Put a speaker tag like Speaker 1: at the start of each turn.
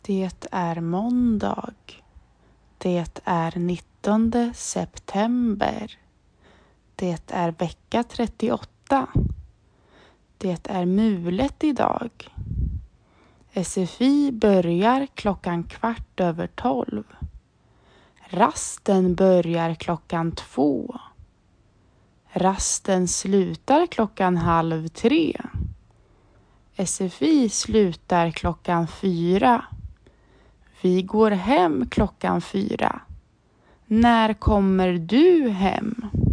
Speaker 1: Det är måndag. Det är 19 september. Det är vecka 38. Det är mulet idag. SFI börjar 12:15. Rasten börjar 2:00. Rasten slutar 2:30. SFI slutar 4:00. Vi går hem 4:00. När kommer du hem?